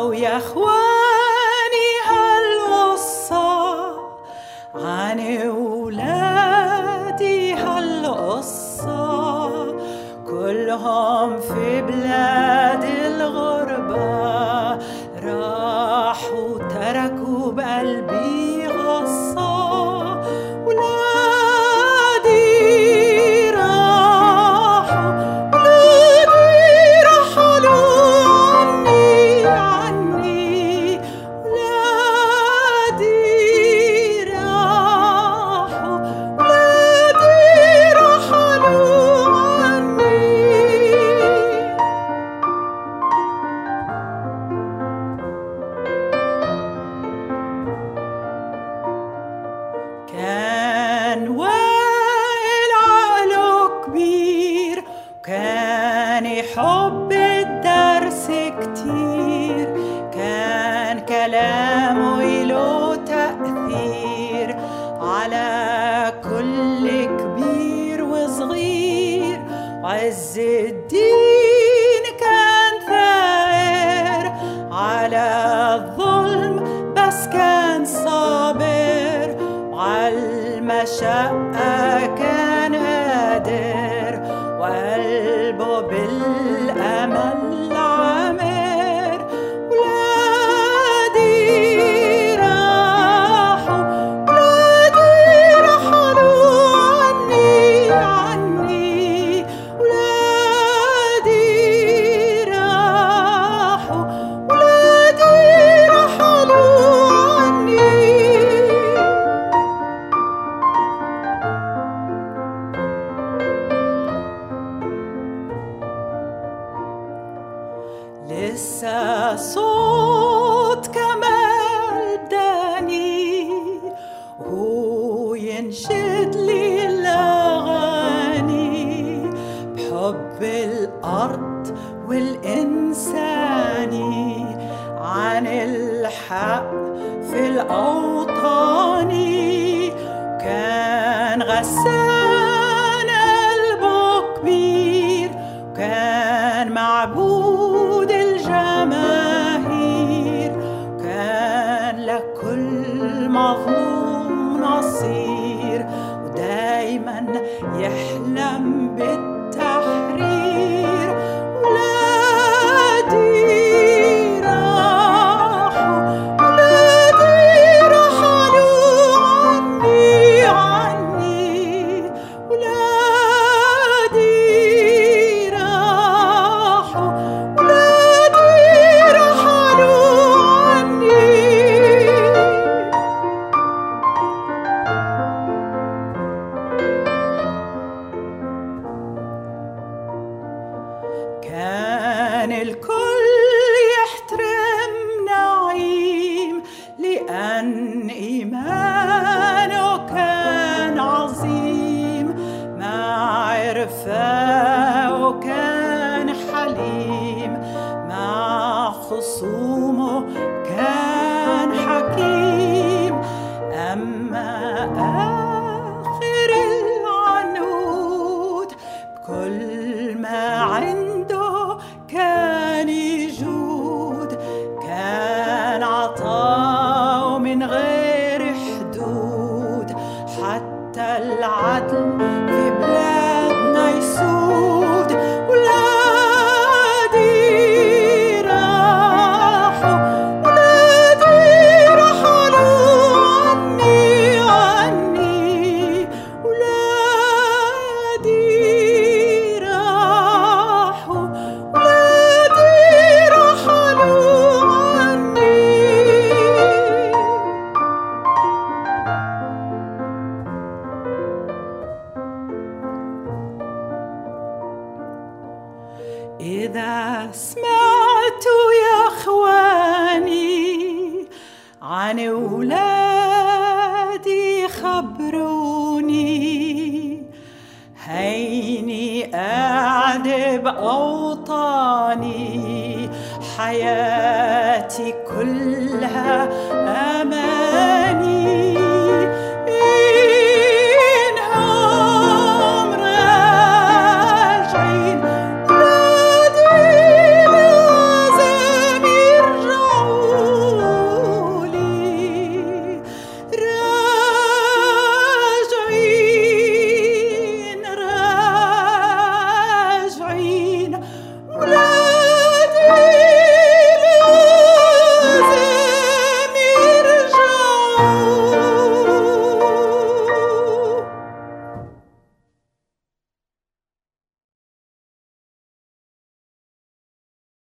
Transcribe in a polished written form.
ويا اخواني هالقصة عن أولادي هالقصة كلهم في بلاد الغربة راحوا تركوا بقلبي غصة كان وائل عقله كبير وكان يحب الدرس كتير كان كلامه له تأثير على كل كبير وصغير وعز الدين كان ثائر على الظلم بس كان صابر وعالمشقة كان قادر وقلبه بالأمل عامر ولادي راحوا عني ولادي راحوا عني لسه صوت كمال داني وهو ينشد لي الأغاني بحب الأرض والإنساني عن الحق في الأوطان كان غسان قلبه كبير وكان معبود الجماهير كان لكل مظلوم نصير ودايما يحلم بالتحرير ولادي راحوا عني ولادي راحوا عني كان الكل يحترم نعيم لأن إيمانه كان عظيم معرفة وكان حليم مع خصومه كان حكيم أما آخر العنود بكل ما عنده كان يجود كان عطاء من غير حدود حتى العدل في بلادنا يسود ولادي راحوا عني ولادي راحوا عني إذا سمعتوا يا أخواني عن أولادي خبروني هيني قاعد بأوطاني حياتي كلها أماني